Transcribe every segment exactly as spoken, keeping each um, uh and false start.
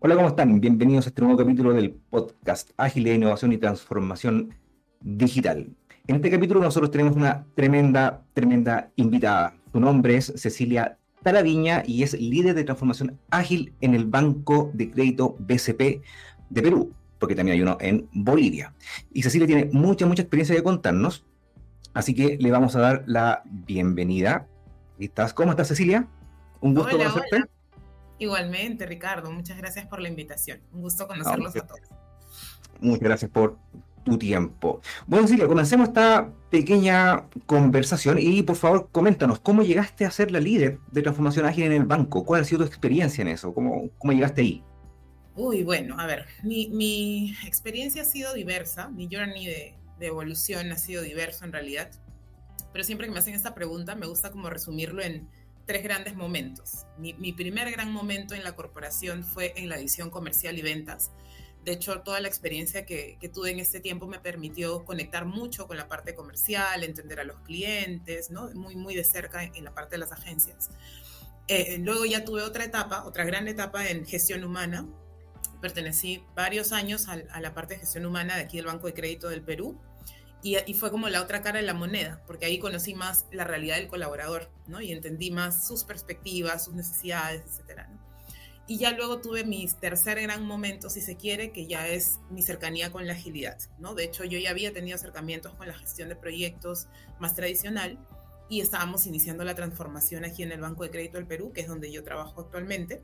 Hola, ¿cómo están? Bienvenidos a este nuevo capítulo del podcast Agilidad, Innovación y Transformación Digital. En este capítulo nosotros tenemos una tremenda, tremenda invitada. Su nombre es Cecilia Taraviña y es líder de transformación ágil en el Banco de Crédito B C P de Perú, porque también hay uno en Bolivia. Y Cecilia tiene mucha, mucha experiencia de contarnos, así que le vamos a dar la bienvenida. ¿Estás? ¿Cómo estás, Cecilia? Un gusto Hola, conocerte. hola. Igualmente, Ricardo, muchas gracias por la invitación. Un gusto No, conocerlos a todos. muchas gracias por tu tiempo. Bueno, Silvia, comencemos esta pequeña conversación y por favor coméntanos, ¿cómo llegaste a ser la líder de transformación ágil en el banco? ¿Cuál ha sido tu experiencia en eso? ¿Cómo, cómo llegaste ahí? Uy, bueno, a ver, mi, mi experiencia ha sido diversa, mi journey de, de evolución ha sido diverso en realidad, pero siempre que me hacen esta pregunta me gusta como resumirlo en tres grandes momentos. Mi, mi primer gran momento en la corporación fue en la división comercial y ventas. De hecho, toda la experiencia que, que tuve en este tiempo me permitió conectar mucho con la parte comercial, entender a los clientes, ¿no? Muy, muy de cerca en, en la parte de las agencias. Eh, luego ya tuve otra etapa, otra gran etapa en gestión humana. Pertenecí varios años a, a la parte de gestión humana de aquí del Banco de Crédito del Perú. Y, y fue como la otra cara de la moneda, porque ahí conocí más la realidad del colaborador, ¿no? Y entendí más sus perspectivas, sus necesidades, etcétera, ¿no? Y ya luego tuve mi tercer gran momento, si se quiere, que ya es mi cercanía con la agilidad, ¿no? De hecho, yo ya había tenido acercamientos con la gestión de proyectos más tradicional y estábamos iniciando la transformación aquí en el Banco de Crédito del Perú, que es donde yo trabajo actualmente.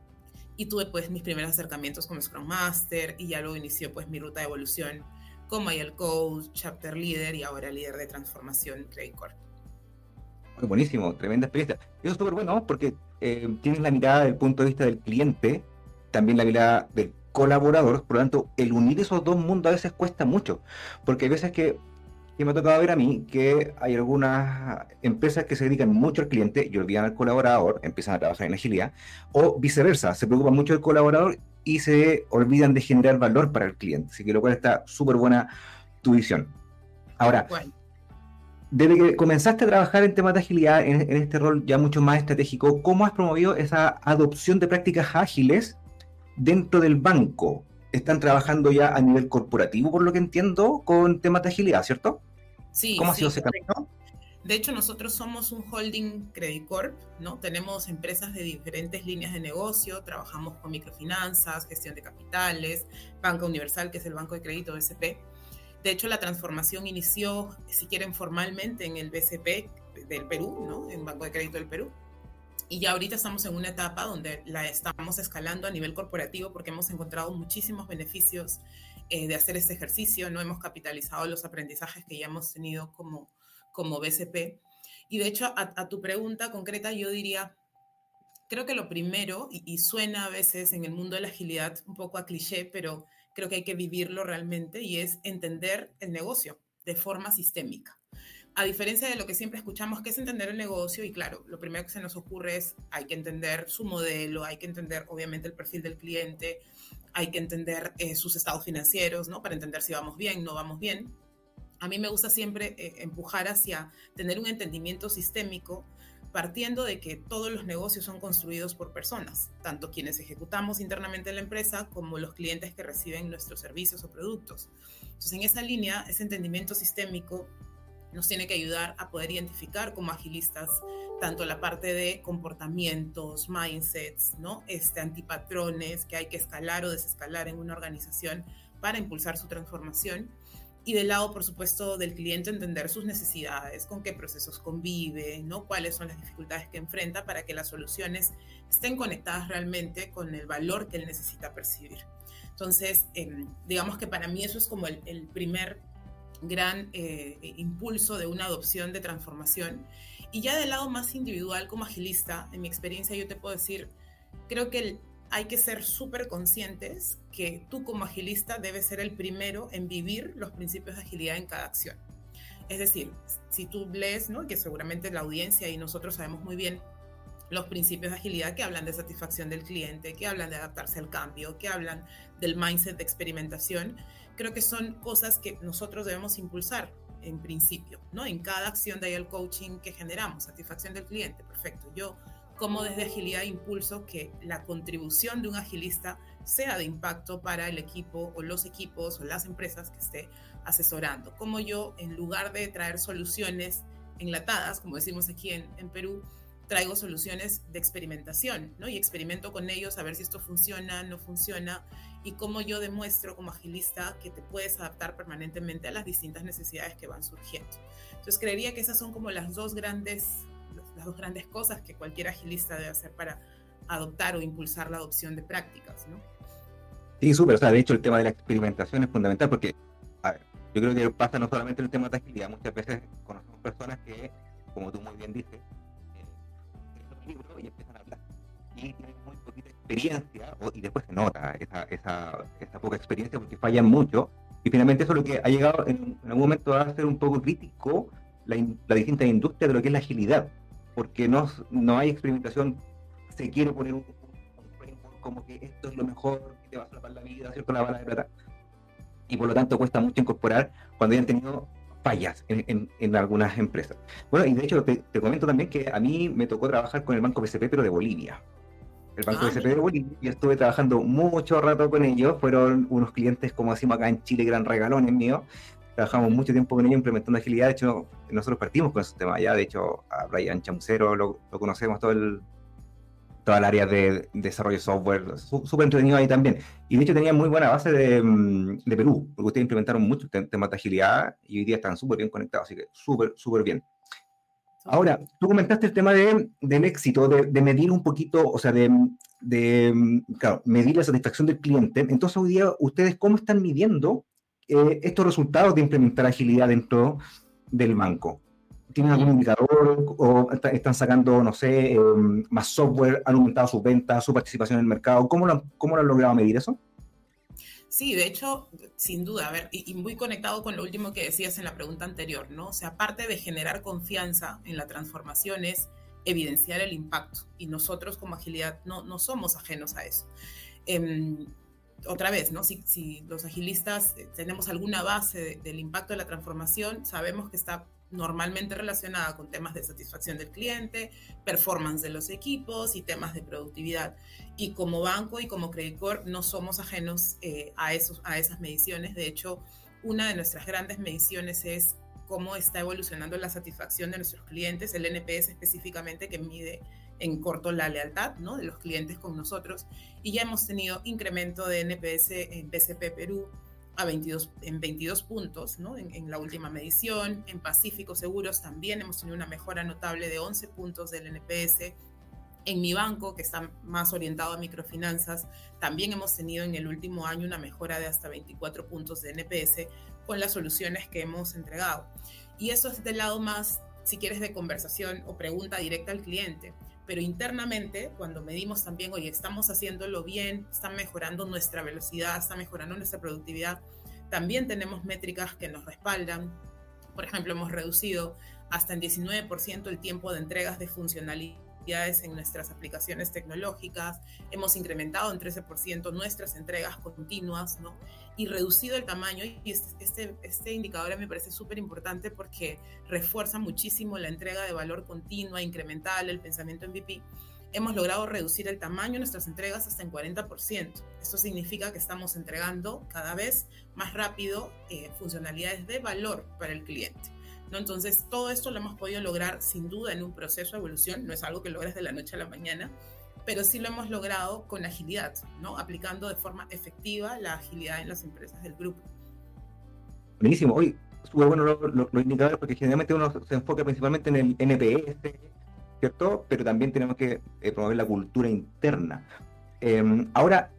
Y tuve pues mis primeros acercamientos como Scrum Master y ya luego inició pues mi ruta de evolución como Agile Coach, Chapter Leader y ahora líder de transformación Credit Corp. Muy buenísimo, tremenda experiencia. Eso es súper bueno, ¿no? Porque eh, tienes la mirada del punto de vista del cliente, también la mirada del colaborador, por lo tanto, el unir esos dos mundos a veces cuesta mucho, porque hay veces que, que me ha tocado ver a mí que hay algunas empresas que se dedican mucho al cliente y olvidan al colaborador, empiezan a trabajar en agilidad, o viceversa, se preocupan mucho del colaborador y se olvidan de generar valor para el cliente, así que lo cual está súper buena tu visión. Tal Ahora, cual. desde que comenzaste a trabajar en temas de agilidad, en, en este rol ya mucho más estratégico, ¿cómo has promovido esa adopción de prácticas ágiles dentro del banco? Están trabajando ya a nivel corporativo, por lo que entiendo, con temas de agilidad, ¿cierto? Sí, ¿Cómo ha sido sí, ese correcto. camino? De hecho, nosotros somos un holding Credit Corp, ¿no? Tenemos empresas de diferentes líneas de negocio, trabajamos con microfinanzas, gestión de capitales, Banca Universal, que es el Banco de Crédito B C P. De hecho, la transformación inició, si quieren, formalmente en el B C P del Perú, ¿no? En Banco de Crédito del Perú. Y ya ahorita estamos en una etapa donde la estamos escalando a nivel corporativo porque hemos encontrado muchísimos beneficios eh, de hacer este ejercicio, no hemos capitalizado los aprendizajes que ya hemos tenido como, como B C P. Y de hecho, a, a tu pregunta concreta, yo diría, creo que lo primero, y, y suena a veces en el mundo de la agilidad un poco a cliché, pero creo que hay que vivirlo realmente, y es entender el negocio de forma sistémica. A diferencia de lo que siempre escuchamos, que es entender el negocio, y claro, lo primero que se nos ocurre es hay que entender su modelo, hay que entender obviamente el perfil del cliente, hay que entender eh, sus estados financieros, ¿no? Para entender si vamos bien, no vamos bien. A mí me gusta siempre eh, empujar hacia tener un entendimiento sistémico, partiendo de que todos los negocios son construidos por personas, tanto quienes ejecutamos internamente en la empresa como los clientes que reciben nuestros servicios o productos. Entonces, en esa línea, ese entendimiento sistémico nos tiene que ayudar a poder identificar como agilistas tanto la parte de comportamientos, mindsets, ¿no? Este, antipatrones que hay que escalar o desescalar en una organización para impulsar su transformación. Y del lado, por supuesto, del cliente, entender sus necesidades, con qué procesos convive, ¿no? Cuáles son las dificultades que enfrenta para que las soluciones estén conectadas realmente con el valor que él necesita percibir. Entonces, eh, digamos que para mí eso es como el, el primer gran eh, impulso de una adopción de transformación. Y ya del lado más individual como agilista, en mi experiencia yo te puedo decir, creo que el, hay que ser súper conscientes que tú como agilista debes ser el primero en vivir los principios de agilidad en cada acción. Es decir, si tú lees, ¿no? Que seguramente la audiencia y nosotros sabemos muy bien los principios de agilidad que hablan de satisfacción del cliente, que hablan de adaptarse al cambio, que hablan del mindset de experimentación, creo que son cosas que nosotros debemos impulsar en principio, ¿no? En cada acción de Agile Coaching que generamos, satisfacción del cliente, perfecto. Yo cómo desde agilidad impulso que la contribución de un agilista sea de impacto para el equipo o los equipos o las empresas que esté asesorando. Cómo yo, en lugar de traer soluciones enlatadas, como decimos aquí en, en Perú, traigo soluciones de experimentación, ¿no? Y experimento con ellos a ver si esto funciona, no funciona, y cómo yo demuestro como agilista que te puedes adaptar permanentemente a las distintas necesidades que van surgiendo. Entonces creería que esas son como las dos grandes, las dos grandes cosas que cualquier agilista debe hacer para adoptar o impulsar la adopción de prácticas, ¿no? Sí, súper. O sea, de hecho, el tema de la experimentación es fundamental porque, a ver, yo creo que pasa no solamente en el tema de agilidad, muchas veces conocemos personas que, como tú muy bien dices, eh, leen un libro y empiezan a hablar. Y tienen muy poquita experiencia, o, y después se nota esa, esa, esa poca experiencia porque fallan mucho. Y finalmente eso es lo que ha llegado en, en algún momento a ser un poco crítico la, la distinta industria de lo que es la agilidad. Porque no, no hay experimentación, se quiere poner un, un framework como que esto es lo mejor, que te va a salvar la vida, ¿cierto? La bala de plata. Y por lo tanto cuesta mucho incorporar cuando hayan tenido fallas en, en, en algunas empresas. Bueno, y de hecho te, te comento también que a mí me tocó trabajar con el Banco B C P, pero de Bolivia. El Banco Ah, B C P de Bolivia, y estuve trabajando mucho rato con ellos, fueron unos clientes, como decimos acá en Chile, gran regalones míos. Trabajamos mucho tiempo con ellos implementando agilidad. De hecho, nosotros partimos con esos temas ya. De hecho, a Brian Chamucero lo, lo conocemos, todo el, toda el área de desarrollo de software, súper entretenido ahí también. Y de hecho tenía muy buena base de, de Perú, porque ustedes implementaron muchos temas de agilidad y hoy día están súper bien conectados, así que súper, súper bien. Ahora, tú comentaste el tema de, del éxito, de, de medir un poquito, o sea, de, de claro, medir la satisfacción del cliente. Entonces, hoy día, ¿ustedes cómo están midiendo eh, estos resultados de implementar agilidad dentro del banco? ¿Tienen algún indicador o están sacando, no sé, eh, más software, han aumentado sus ventas, su participación en el mercado? ¿Cómo lo, han, cómo lo han logrado medir eso? Sí, de hecho, sin duda, a ver, y, y muy conectado con lo último que decías en la pregunta anterior, ¿no? O sea, aparte de generar confianza en la transformación es evidenciar el impacto, y nosotros como agilidad no, no somos ajenos a eso. Eh, otra vez, ¿no? Si, si los agilistas tenemos alguna base de, del impacto de la transformación, sabemos que está normalmente relacionada con temas de satisfacción del cliente, performance de los equipos y temas de productividad. Y como banco y como Credit Corp no somos ajenos eh, a, esos, a esas mediciones. De hecho, una de nuestras grandes mediciones es cómo está evolucionando la satisfacción de nuestros clientes, el N P S específicamente, que mide en corto la lealtad, ¿no?, de los clientes con nosotros. Y ya hemos tenido incremento de N P S en B C P Perú a veintidós, en veintidós puntos, ¿no?, en, en la última medición. En Pacífico Seguros también hemos tenido una mejora notable de once puntos del N P S. En mi banco, que está más orientado a microfinanzas, también hemos tenido en el último año una mejora de hasta veinticuatro puntos de N P S con las soluciones que hemos entregado. Y eso es del lado más, si quieres, de conversación o pregunta directa al cliente. Pero internamente, cuando medimos también, oye, estamos haciéndolo bien, está mejorando nuestra velocidad, está mejorando nuestra productividad, también tenemos métricas que nos respaldan. Por ejemplo, hemos reducido hasta en diecinueve por ciento el tiempo de entregas de funcionalidades en nuestras aplicaciones tecnológicas, hemos incrementado en trece por ciento nuestras entregas continuas, ¿no?, y reducido el tamaño. Y este, este indicador a mí me parece súper importante porque refuerza muchísimo la entrega de valor continua, incremental, el pensamiento M V P. Hemos logrado reducir el tamaño de nuestras entregas hasta en cuarenta por ciento. Esto significa que estamos entregando cada vez más rápido eh, funcionalidades de valor para el cliente, ¿no? Entonces, todo esto lo hemos podido lograr sin duda en un proceso de evolución. No es algo que logras de la noche a la mañana, pero sí lo hemos logrado con agilidad, ¿no?, aplicando de forma efectiva la agilidad en las empresas del grupo. Buenísimo. Hoy, súper bueno los lo, lo indicadores, porque generalmente uno se enfoca principalmente en el N P S, ¿cierto? Pero también tenemos que eh, promover la cultura interna. Eh, ahora,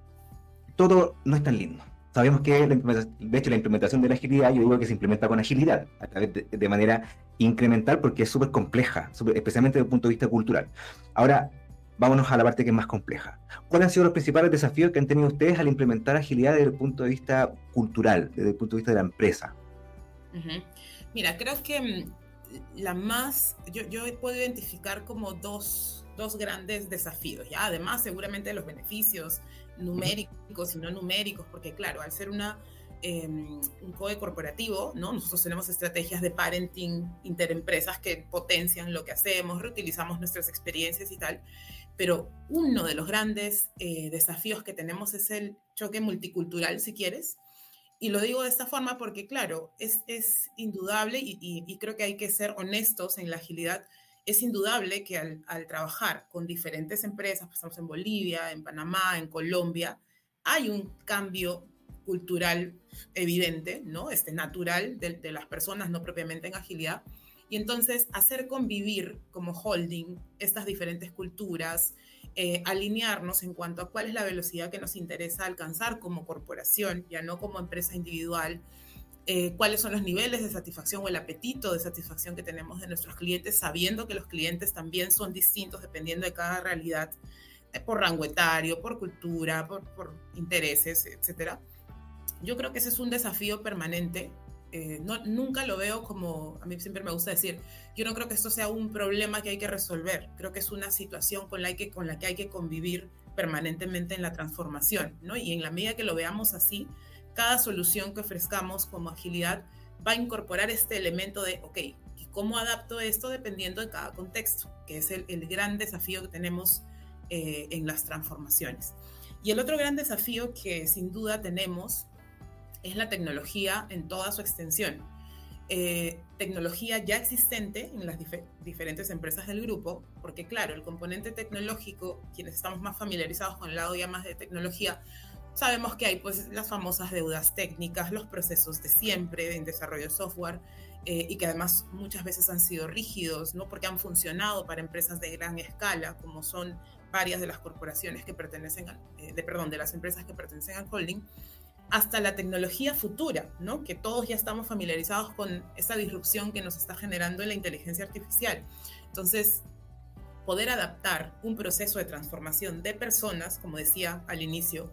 todo no es tan lindo. Sabemos que, la de hecho, la implementación de la agilidad, yo digo que se implementa con agilidad, a través de, de manera incremental, porque es súper compleja, super, especialmente desde el punto de vista cultural. Ahora, vámonos a la parte que es más compleja. ¿Cuáles han sido los principales desafíos que han tenido ustedes al implementar agilidad desde el punto de vista cultural, desde el punto de vista de la empresa? Uh-huh. Mira, creo que la más, yo, yo puedo identificar como dos, dos grandes desafíos, ¿ya? Además, seguramente, de los beneficios numéricos y no numéricos, porque claro, al ser una eh, un C O E corporativo, ¿no? Nosotros tenemos estrategias de parenting interempresas que potencian lo que hacemos, reutilizamos nuestras experiencias y tal, pero uno de los grandes eh, desafíos que tenemos es el choque multicultural, si quieres, y lo digo de esta forma porque, claro, es, es indudable y, y, y creo que hay que ser honestos en la agilidad. Es indudable que al, al trabajar con diferentes empresas, pues estamos en Bolivia, en Panamá, en Colombia, hay un cambio cultural evidente, ¿no? Este, natural de, de las personas, no propiamente en agilidad. Y entonces hacer convivir como holding estas diferentes culturas, eh, alinearnos en cuanto a cuál es la velocidad que nos interesa alcanzar como corporación, ya no como empresa individual, eh, cuáles son los niveles de satisfacción o el apetito de satisfacción que tenemos de nuestros clientes, sabiendo que los clientes también son distintos dependiendo de cada realidad, eh, por rango etario, por cultura, por, por intereses, etcétera. Yo creo que ese es un desafío permanente. Eh, no, nunca lo veo como, a mí siempre me gusta decir, yo no creo que esto sea un problema que hay que resolver, creo que es una situación con la que, con la que hay que convivir permanentemente en la transformación, ¿no? Y en la medida que lo veamos así, cada solución que ofrezcamos como agilidad va a incorporar este elemento de, ok, ¿y cómo adapto esto dependiendo de cada contexto? Que es el, el gran desafío que tenemos eh, en las transformaciones. Y el otro gran desafío que sin duda tenemos es la tecnología en toda su extensión. Eh, tecnología ya existente en las dif- diferentes empresas del grupo, porque claro, el componente tecnológico, quienes estamos más familiarizados con el lado ya más de tecnología, sabemos que hay pues las famosas deudas técnicas, los procesos de siempre en desarrollo de software, eh, y que además muchas veces han sido rígidos, ¿no? Porque han funcionado para empresas de gran escala, como son varias de las corporaciones que pertenecen, a, eh, de, perdón, de las empresas que pertenecen al holding, hasta la tecnología futura, ¿no? Que todos ya estamos familiarizados con esta disrupción que nos está generando en la inteligencia artificial. Entonces, poder adaptar un proceso de transformación de personas, como decía al inicio,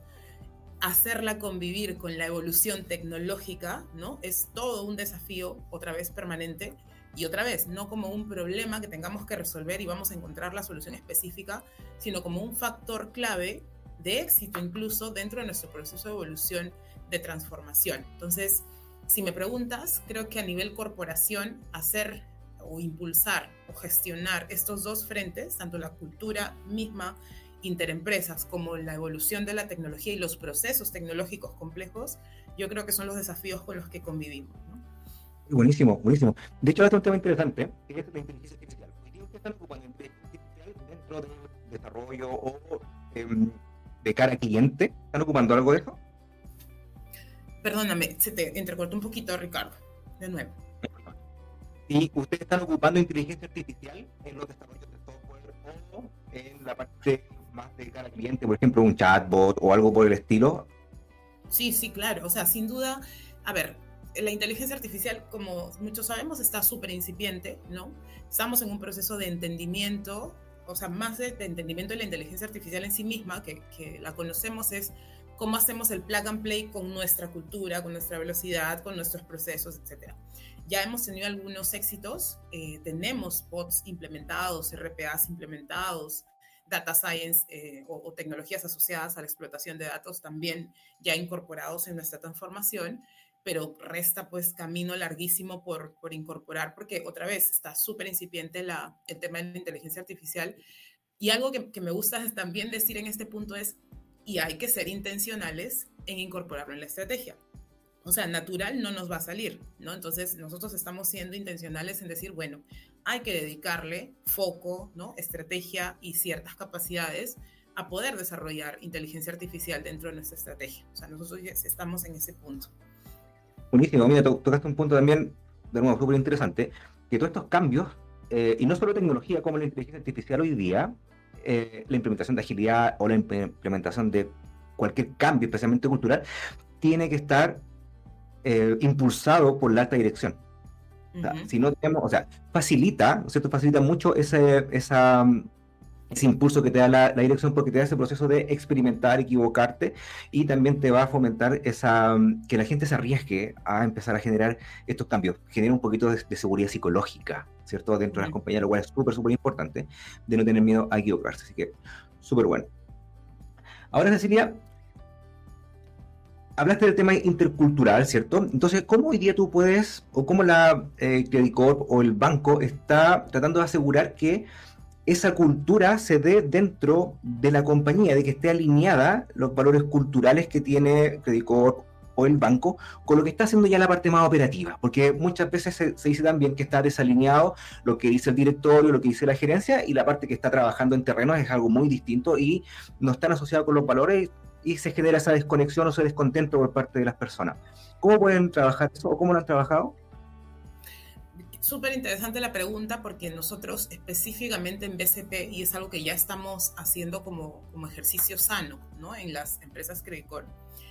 hacerla convivir con la evolución tecnológica, ¿no? Es todo un desafío, otra vez permanente, y otra vez, no como un problema que tengamos que resolver y vamos a encontrar la solución específica, sino como un factor clave de éxito incluso dentro de nuestro proceso de evolución, de transformación. Entonces, si me preguntas, creo que a nivel corporación, hacer o impulsar o gestionar estos dos frentes, tanto la cultura misma, interempresas, como la evolución de la tecnología y los procesos tecnológicos complejos, yo creo que son los desafíos con los que convivimos, ¿no? Buenísimo, buenísimo. De hecho, hay un tema interesante, que es la inteligencia artificial. ¿Hoy día ustedes están ocupando inteligencia artificial dentro del desarrollo o eh, de cara a cliente? ¿Están ocupando algo de eso? Perdóname, se te entrecortó un poquito, Ricardo. De nuevo. ¿Y ustedes están ocupando inteligencia artificial en los desarrollos de software o en la parte más de cara al cliente, por ejemplo, un chatbot o algo por el estilo? Sí, sí, claro. O sea, sin duda, a ver, la inteligencia artificial, como muchos sabemos, está súper incipiente, ¿no? Estamos en un proceso de entendimiento, o sea, más de, de entendimiento de la inteligencia artificial en sí misma, que, que la conocemos, es cómo hacemos el plug and play con nuestra cultura, con nuestra velocidad, con nuestros procesos, etcétera. Ya hemos tenido algunos éxitos, eh, tenemos bots implementados, R P As implementados, data science eh, o, o tecnologías asociadas a la explotación de datos también ya incorporados en nuestra transformación, pero resta pues camino larguísimo por, por incorporar, porque otra vez está súper incipiente la, el tema de la inteligencia artificial. Y algo que, que me gusta también decir en este punto es, y hay que ser intencionales en incorporarlo en la estrategia. O sea, natural no nos va a salir, ¿no? Entonces, nosotros estamos siendo intencionales en decir, bueno, hay que dedicarle foco, ¿no? Estrategia y ciertas capacidades a poder desarrollar inteligencia artificial dentro de nuestra estrategia. O sea, nosotros ya estamos en ese punto. Buenísimo, mira, to- tocaste un punto también, de nuevo, súper interesante, que todos estos cambios, eh, y no solo tecnología como la inteligencia artificial hoy día, eh, la implementación de agilidad o la imp- implementación de cualquier cambio, especialmente cultural, tiene que estar eh, impulsado por la alta dirección. O sea, Uh-huh. si no tenemos, o sea, facilita, ¿no es cierto? Facilita mucho ese, esa, ese impulso que te da la, la dirección, porque te da ese proceso de experimentar, equivocarte, y también te va a fomentar esa, que la gente se arriesgue a empezar a generar estos cambios. Genera un poquito de, de seguridad psicológica, ¿cierto? Dentro de las Uh-huh. compañías, lo cual es súper, súper importante, de no tener miedo a equivocarse. Así que, súper bueno. Ahora, Cecilia, hablaste del tema intercultural, ¿cierto? Entonces, ¿cómo hoy día tú puedes, o cómo la eh, Credit Corp o el banco está tratando de asegurar que esa cultura se dé dentro de la compañía, de que esté alineada los valores culturales que tiene Credit Corp o el banco con lo que está haciendo ya la parte más operativa? Porque muchas veces se, se dice también que está desalineado lo que dice el directorio, lo que dice la gerencia, y la parte que está trabajando en terreno es algo muy distinto y no están asociados con los valores, y se genera esa desconexión o ese descontento por parte de las personas. ¿Cómo pueden trabajar eso o cómo lo han trabajado? Súper interesante la pregunta, porque nosotros específicamente en B C P, y es algo que ya estamos haciendo como, como ejercicio sano, ¿no?, en las empresas Credit Corp,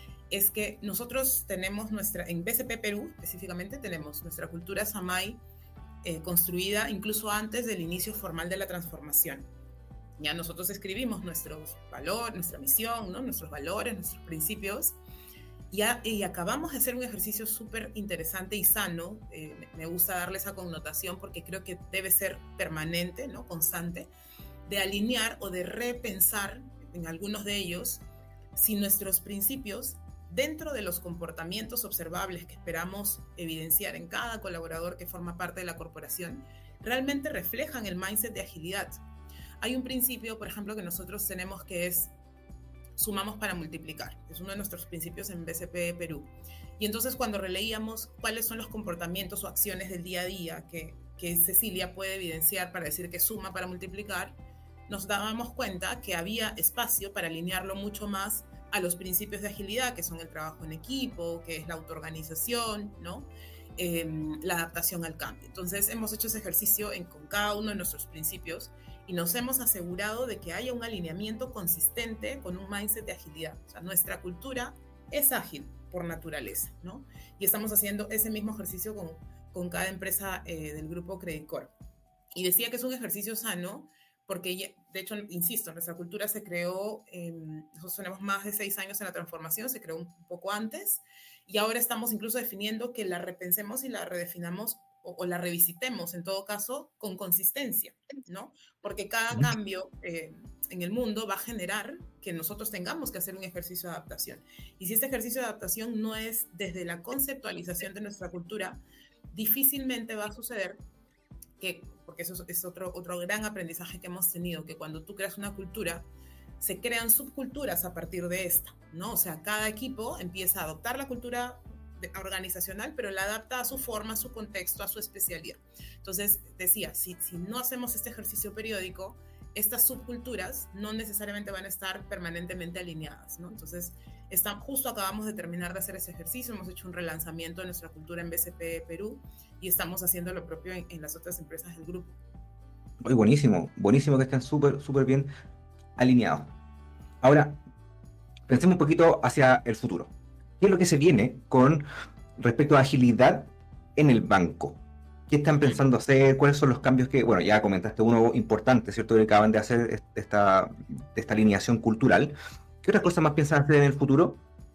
es que nosotros tenemos nuestra, en B C P Perú específicamente, tenemos nuestra cultura Samay eh, construida incluso antes del inicio formal de la transformación. Ya nosotros escribimos nuestros valores, nuestra misión, ¿no?, nuestros valores, nuestros principios, y, a, y acabamos de hacer un ejercicio súper interesante y sano. Eh, me gusta darle esa connotación porque creo que debe ser permanente, ¿no?, constante, de alinear o de repensar en algunos de ellos si nuestros principios, dentro de los comportamientos observables que esperamos evidenciar en cada colaborador que forma parte de la corporación, realmente reflejan el mindset de agilidad. Hay un principio, por ejemplo, que nosotros tenemos, que es sumamos para multiplicar. Es uno de nuestros principios en B C P Perú. Y entonces, cuando releíamos cuáles son los comportamientos o acciones del día a día que, que Cecilia puede evidenciar para decir que suma para multiplicar, nos dábamos cuenta que había espacio para alinearlo mucho más a los principios de agilidad, que son el trabajo en equipo, que es la autoorganización, ¿no?, eh, la adaptación al cambio. Entonces, hemos hecho ese ejercicio en, con cada uno de nuestros principios, y nos hemos asegurado de que haya un alineamiento consistente con un mindset de agilidad. O sea, nuestra cultura es ágil por naturaleza, ¿no? Y estamos haciendo ese mismo ejercicio con, con cada empresa eh, del grupo Credit Corp. Y decía que es un ejercicio sano porque, de hecho, insisto, nuestra cultura se creó, eh, nosotros tenemos más de seis años en la transformación, se creó un poco antes, y ahora estamos incluso definiendo que la repensemos y la redefinamos o, o la revisitemos, en todo caso, con consistencia, ¿no? Porque cada cambio eh, en el mundo va a generar que nosotros tengamos que hacer un ejercicio de adaptación. Y si este ejercicio de adaptación no es desde la conceptualización de nuestra cultura, difícilmente va a suceder que, porque eso es otro, otro gran aprendizaje que hemos tenido, que cuando tú creas una cultura, se crean subculturas a partir de esta, ¿no? O sea, cada equipo empieza a adoptar la cultura organizacional, pero la adapta a su forma, a su contexto, a su especialidad. Entonces, decía, si, si no hacemos este ejercicio periódico, estas subculturas no necesariamente van a estar permanentemente alineadas, ¿no? Entonces, está, justo acabamos de terminar de hacer ese ejercicio, hemos hecho un relanzamiento de nuestra cultura en B C P Perú y estamos haciendo lo propio en, en las otras empresas del grupo. Muy buenísimo, buenísimo que estén súper, súper bien alineados. Ahora, pensemos un poquito hacia el futuro. ¿Qué es lo que se viene con respecto a agilidad en el banco? ¿Qué están pensando hacer? ¿Cuáles son los cambios que, bueno, ya comentaste uno importante, ¿cierto?, que acaban de hacer esta, esta alineación cultural. ¿Qué otras cosas más piensan hacer en el futuro?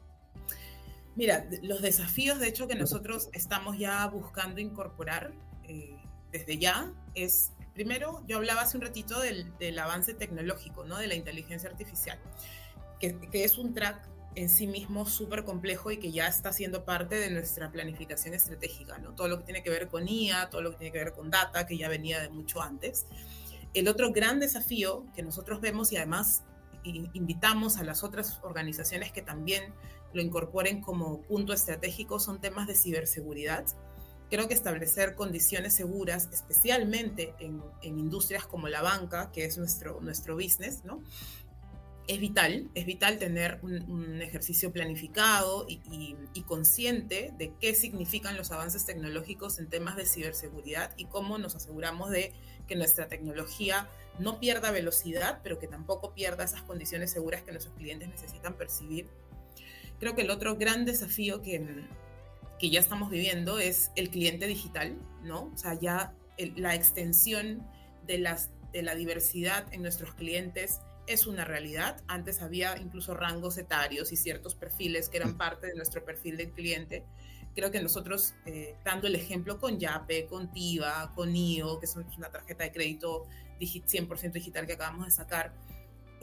Mira, los desafíos, de hecho, que nosotros estamos ya buscando incorporar eh, desde ya es, primero, yo hablaba hace un ratito del, del avance tecnológico, ¿no?, de la inteligencia artificial, que, que es un track en sí mismo súper complejo y que ya está siendo parte de nuestra planificación estratégica, ¿no? Todo lo que tiene que ver con I A, todo lo que tiene que ver con data, que ya venía de mucho antes. El otro gran desafío que nosotros vemos, y además invitamos a las otras organizaciones que también lo incorporen como punto estratégico, son temas de ciberseguridad. Creo que establecer condiciones seguras, especialmente en, en industrias como la banca, que es nuestro, nuestro business, ¿no?, es vital, es vital tener un, un ejercicio planificado y, y, y consciente de qué significan los avances tecnológicos en temas de ciberseguridad y cómo nos aseguramos de que nuestra tecnología no pierda velocidad, pero que tampoco pierda esas condiciones seguras que nuestros clientes necesitan percibir. Creo que el otro gran desafío que, que ya estamos viviendo es el cliente digital, ¿no? O sea, ya el, la extensión de, las, de la diversidad en nuestros clientes es una realidad. Antes había incluso rangos etarios y ciertos perfiles que eran parte de nuestro perfil del cliente. Creo que nosotros, eh, dando el ejemplo con Yape, con Tiva, con I O, que es una tarjeta de crédito cien por ciento digital que acabamos de sacar,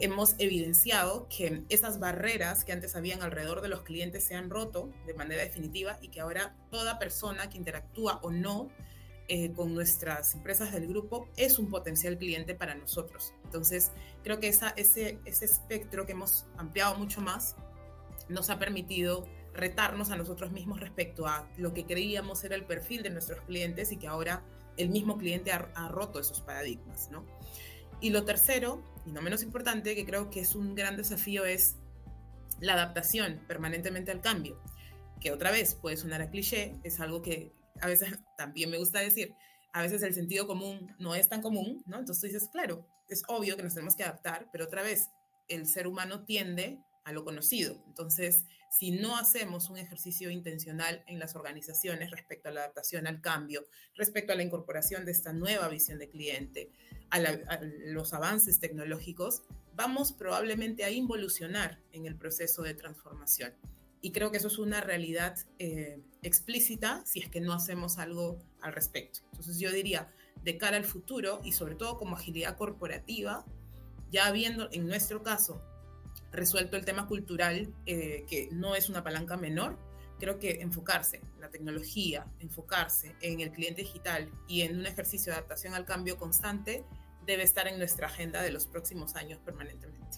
hemos evidenciado que esas barreras que antes habían alrededor de los clientes se han roto de manera definitiva y que ahora toda persona que interactúa o no eh, con nuestras empresas del grupo es un potencial cliente para nosotros. Entonces, creo que esa, ese, ese espectro que hemos ampliado mucho más nos ha permitido retarnos a nosotros mismos respecto a lo que creíamos era el perfil de nuestros clientes y que ahora el mismo cliente ha, ha roto esos paradigmas, ¿no? Y lo tercero, y no menos importante, que creo que es un gran desafío, es la adaptación permanentemente al cambio, que otra vez puede sonar a cliché, es algo que a veces también me gusta decir, a veces el sentido común no es tan común, ¿no? Entonces tú dices, claro, es obvio que nos tenemos que adaptar, pero otra vez, el ser humano tiende a lo conocido. Entonces, si no hacemos un ejercicio intencional en las organizaciones respecto a la adaptación al cambio, respecto a la incorporación de esta nueva visión de cliente, a, la, a los avances tecnológicos, vamos probablemente a involucionar en el proceso de transformación. Y creo que eso es una realidad eh, explícita si es que no hacemos algo al respecto. Entonces yo diría, de cara al futuro y sobre todo como agilidad corporativa, ya habiendo en nuestro caso resuelto el tema cultural, eh, que no es una palanca menor, creo que enfocarse en la tecnología, enfocarse en el cliente digital y en un ejercicio de adaptación al cambio constante debe estar en nuestra agenda de los próximos años permanentemente.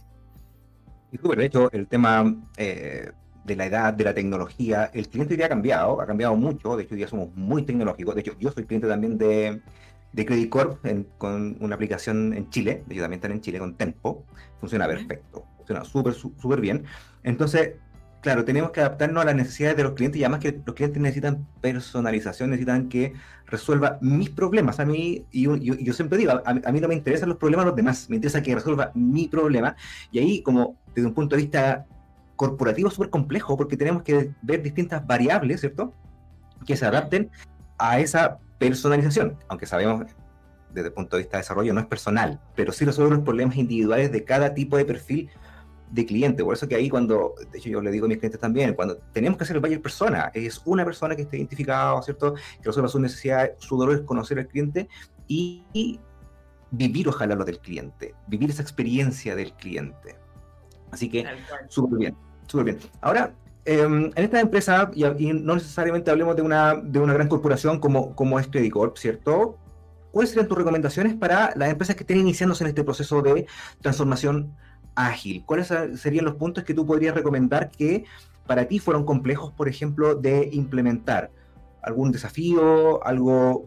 Y súper, de hecho, el tema eh, de la edad, de la tecnología, el cliente ya ha cambiado, ha cambiado mucho, de hecho hoy día somos muy tecnológicos, de hecho yo soy cliente también de, de Credit Corp en, con una aplicación en Chile, de hecho también están en Chile con Tempo, funciona uh-huh. perfecto, funciona súper, súper bien, entonces, claro, tenemos que adaptarnos a las necesidades de los clientes y además que los clientes necesitan personalización, necesitan que resuelva mis problemas. A mí, y yo, yo, yo siempre digo, a, a mí no me interesan los problemas de los demás, me interesa que resuelva mi problema. Y ahí, como desde un punto de vista corporativo, es súper complejo porque tenemos que ver distintas variables, ¿cierto? Que se adapten a esa personalización, aunque sabemos desde el punto de vista de desarrollo no es personal, pero sí resuelve los problemas individuales de cada tipo de perfil de cliente. Por eso que ahí cuando, de hecho yo le digo a mis clientes también, cuando tenemos que hacer el buyer persona, es una persona que esté identificada, ¿cierto? Que resuelva sus necesidades, su dolor es conocer al cliente y, y vivir ojalá lo del cliente, vivir esa experiencia del cliente. Así que súper bien, súper bien. Ahora, eh, en esta empresa, y, y no necesariamente hablemos de una, de una gran corporación como, como es Credit Corp, ¿cierto? ¿Cuáles serían tus recomendaciones para las empresas que estén iniciándose en este proceso de transformación ágil? ¿Cuáles serían los puntos que tú podrías recomendar que para ti fueron complejos, por ejemplo, de implementar? ¿Algún desafío, algo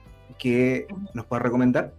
que nos puedas recomendar?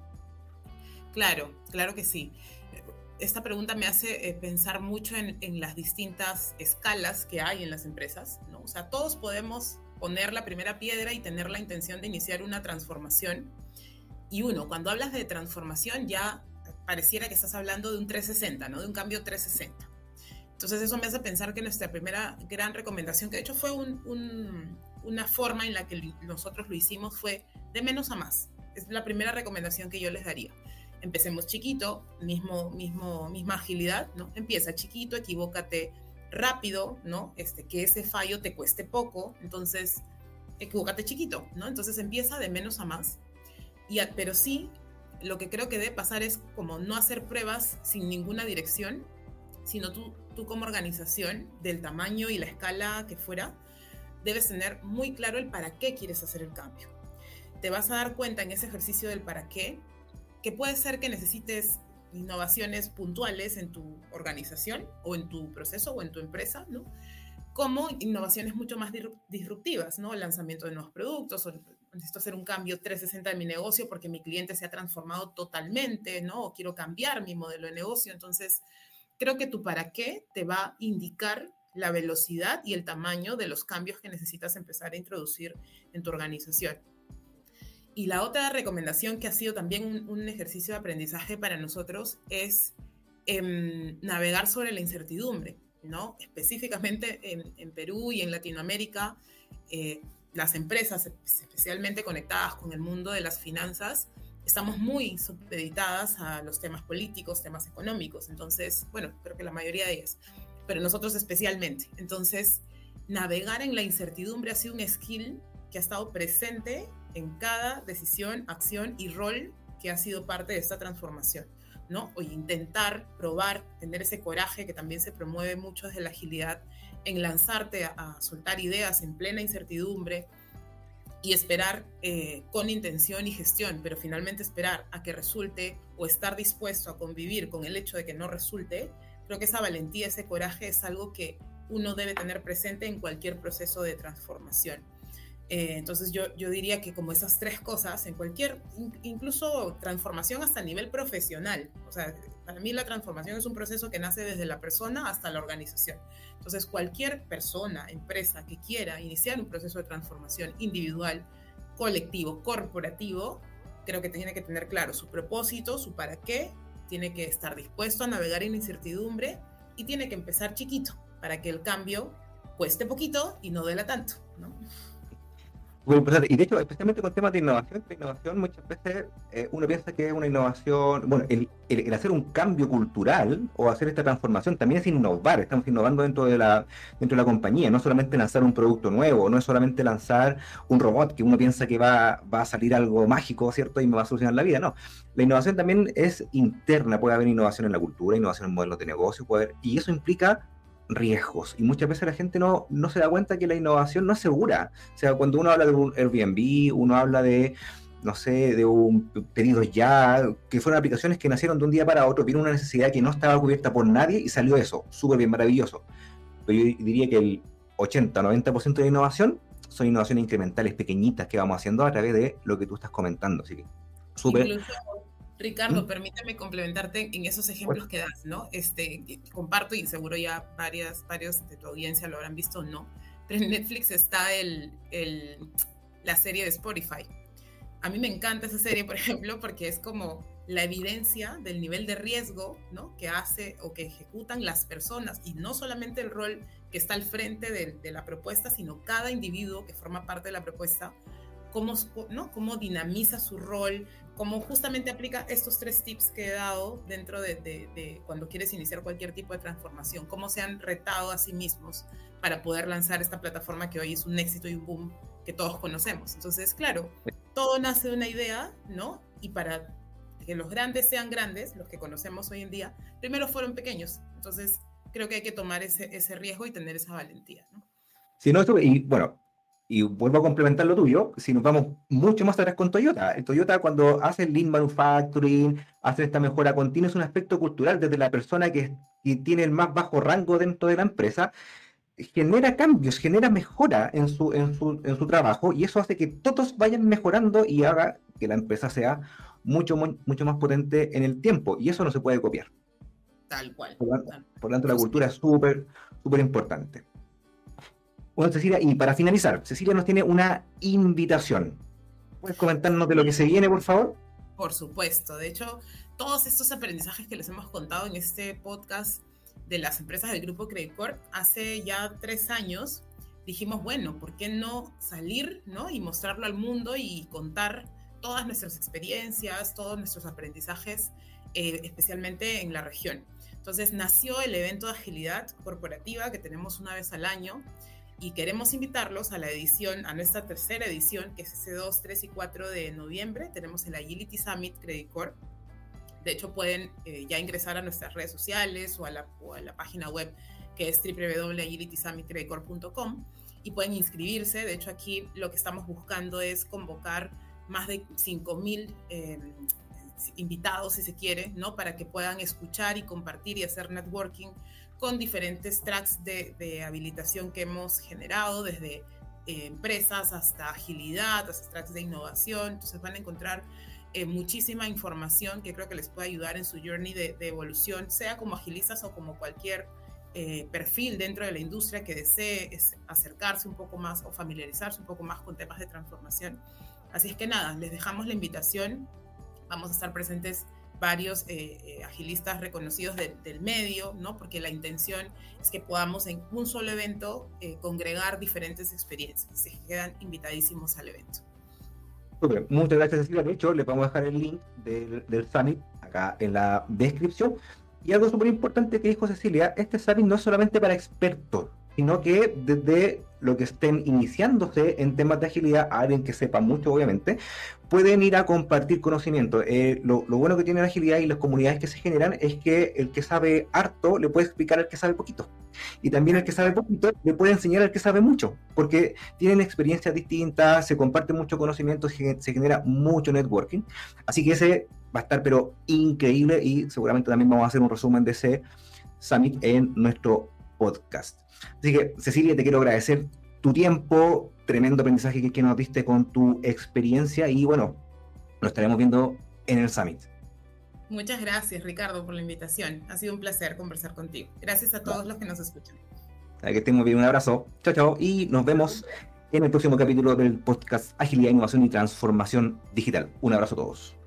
Claro, claro que sí. Esta pregunta me hace eh, pensar mucho en, en las distintas escalas que hay en las empresas, ¿no? O sea, todos podemos poner la primera piedra y tener la intención de iniciar una transformación. Y uno, cuando hablas de transformación ya pareciera que estás hablando de un trescientos sesenta, ¿no? De un cambio trescientos sesenta. Entonces eso me hace pensar que nuestra primera gran recomendación, que de hecho fue un, un, una forma en la que nosotros lo hicimos, fue de menos a más. Es la primera recomendación que yo les daría. Empecemos chiquito, mismo, mismo, misma agilidad, ¿no? Empieza chiquito, equivócate rápido, ¿no? Este, que ese fallo te cueste poco, entonces equivócate chiquito, ¿no? Entonces empieza de menos a más, y a, pero sí, lo que creo que debe pasar es como no hacer pruebas sin ninguna dirección, sino tú, tú como organización, del tamaño y la escala que fuera, debes tener muy claro el para qué quieres hacer el cambio. Te vas a dar cuenta en ese ejercicio del para qué, que puede ser que necesites innovaciones puntuales en tu organización o en tu proceso o en tu empresa, ¿no? Como innovaciones mucho más disruptivas, ¿no? El lanzamiento de nuevos productos, o necesito hacer un cambio trescientos sesenta de mi negocio porque mi cliente se ha transformado totalmente, ¿no? O quiero cambiar mi modelo de negocio. Entonces, creo que tu para qué te va a indicar la velocidad y el tamaño de los cambios que necesitas empezar a introducir en tu organización. Y la otra recomendación que ha sido también un, un ejercicio de aprendizaje para nosotros es eh, navegar sobre la incertidumbre, ¿no? Específicamente en, en Perú y en Latinoamérica, eh, las empresas, especialmente conectadas con el mundo de las finanzas, estamos muy supeditadas a los temas políticos, temas económicos. Entonces, bueno, creo que la mayoría de ellas, pero nosotros especialmente. Entonces, navegar en la incertidumbre ha sido un skill que ha estado presente en cada decisión, acción y rol que ha sido parte de esta transformación. ¿no? O intentar, probar, tener ese coraje que también se promueve mucho desde la agilidad, en lanzarte a, a soltar ideas en plena incertidumbre y esperar eh, con intención y gestión, pero finalmente esperar a que resulte o estar dispuesto a convivir con el hecho de que no resulte. Creo que esa valentía, ese coraje es algo que uno debe tener presente en cualquier proceso de transformación. Eh, entonces yo, yo diría que como esas tres cosas, en cualquier, incluso transformación hasta a nivel profesional, o sea, para mí la transformación es un proceso que nace desde la persona hasta la organización. Entonces cualquier persona, empresa que quiera iniciar un proceso de transformación individual, colectivo, corporativo, creo que tiene que tener claro su propósito, su para qué, tiene que estar dispuesto a navegar en la incertidumbre y tiene que empezar chiquito para que el cambio cueste poquito y no duela tanto, ¿no? Muy importante. Y de hecho, especialmente con temas de innovación, la innovación muchas veces eh, uno piensa que es una innovación, bueno, el, el, el hacer un cambio cultural o hacer esta transformación también es innovar, estamos innovando dentro de la dentro de la compañía, no solamente lanzar un producto nuevo, no es solamente lanzar un robot que uno piensa que va, va a salir algo mágico, ¿cierto? Y me va a solucionar la vida, no. La innovación también es interna, puede haber innovación en la cultura, innovación en modelos de negocio, puede haber, y eso implica riesgos, y muchas veces la gente no, no se da cuenta que la innovación no es segura. O sea, cuando uno habla de un Airbnb, uno habla de, no sé, de un pedido ya, que fueron aplicaciones que nacieron de un día para otro, vino una necesidad que no estaba cubierta por nadie y salió eso, súper bien, maravilloso. Pero yo diría que el ochenta, noventa por ciento de la innovación son innovaciones incrementales, pequeñitas, que vamos haciendo a través de lo que tú estás comentando, así que súper... Incluso, Ricardo, ¿Mm? Permíteme complementarte en esos ejemplos que das, ¿no? Este, comparto, y seguro ya varias, varios de tu audiencia lo habrán visto o no, pero en Netflix está el, el, la serie de Spotify. A mí me encanta esa serie, por ejemplo, porque es como la evidencia del nivel de riesgo, ¿no?, que hace o que ejecutan las personas, y no solamente el rol que está al frente de, de la propuesta, sino cada individuo que forma parte de la propuesta, cómo, ¿no?, cómo dinamiza su rol, cómo justamente aplica estos tres tips que he dado dentro de, de, de cuando quieres iniciar cualquier tipo de transformación, cómo se han retado a sí mismos para poder lanzar esta plataforma que hoy es un éxito y un boom que todos conocemos. Entonces, claro, todo nace de una idea, ¿no? Y para que los grandes sean grandes, los que conocemos hoy en día, primero fueron pequeños. Entonces, creo que hay que tomar ese, ese riesgo y tener esa valentía, ¿no? Sí, no, esto, y bueno, y vuelvo a complementar lo tuyo, si nos vamos mucho más atrás con Toyota, el Toyota cuando hace el Lean Manufacturing, hace esta mejora continua, es un aspecto cultural desde la persona que, que tiene el más bajo rango dentro de la empresa, genera cambios, genera mejora en su, en su, en su trabajo, y eso hace que todos vayan mejorando y haga que la empresa sea mucho, muy, mucho más potente en el tiempo, y eso no se puede copiar. Tal cual. Por lo tanto, por lo tanto la cultura es súper, súper importante. Bueno, Cecilia, y para finalizar, Cecilia nos tiene una invitación. ¿Puedes comentarnos de lo que se viene, por favor? Por supuesto. De hecho, todos estos aprendizajes que les hemos contado en este podcast de las empresas del Grupo Credit Corp, hace ya tres años, dijimos, bueno, ¿por qué no salir, ¿no?, y mostrarlo al mundo y contar todas nuestras experiencias, todos nuestros aprendizajes, eh, especialmente en la región? Entonces nació el evento de agilidad corporativa que tenemos una vez al año, y queremos invitarlos a la edición, a nuestra tercera edición, que es ese dos, tres y cuatro de noviembre. Tenemos el Agility Summit Credit Corp. De hecho, pueden eh, ya ingresar a nuestras redes sociales o a la, o a la página web, que es doble u doble u doble u punto agility summit credit corp punto com, y pueden inscribirse. De hecho, aquí lo que estamos buscando es convocar más de cinco mil eh, invitados, si se quiere, ¿no?, para que puedan escuchar y compartir y hacer networking con diferentes tracks de, de habilitación que hemos generado, desde eh, empresas hasta agilidad, hasta tracks de innovación. Entonces van a encontrar eh, muchísima información que creo que les puede ayudar en su journey de, de evolución, sea como agilistas o como cualquier eh, perfil dentro de la industria que desee es acercarse un poco más o familiarizarse un poco más con temas de transformación. Así es que nada, les dejamos la invitación. Vamos a estar presentes varios eh, eh, agilistas reconocidos de, del medio, ¿no?, porque la intención es que podamos en un solo evento eh, congregar diferentes experiencias. Se quedan invitadísimos al evento. Super. Muchas gracias, Cecilia. De hecho, les vamos a dejar el link del, del Summit acá en la descripción. Y algo súper importante que dijo Cecilia, este Summit no es solamente para expertos, sino que desde lo que estén iniciándose en temas de agilidad, a alguien que sepa mucho, obviamente, pueden ir a compartir conocimiento. Eh, lo, lo bueno que tiene la agilidad y las comunidades que se generan es que el que sabe harto le puede explicar al que sabe poquito. Y también el que sabe poquito le puede enseñar al que sabe mucho, porque tienen experiencias distintas, se comparte mucho conocimiento, se, se genera mucho networking. Así que ese va a estar pero increíble y seguramente también vamos a hacer un resumen de ese Summit en nuestro podcast. Así que, Cecilia, te quiero agradecer tu tiempo, tremendo aprendizaje que, que nos diste con tu experiencia y bueno, nos estaremos viendo en el Summit. Muchas gracias, Ricardo, por la invitación. Ha sido un placer conversar contigo. Gracias a todos los que nos escuchan. Que estén muy bien, un abrazo. Chao, chao. Y nos vemos en el próximo capítulo del podcast Agilidad, Innovación y Transformación Digital. Un abrazo a todos.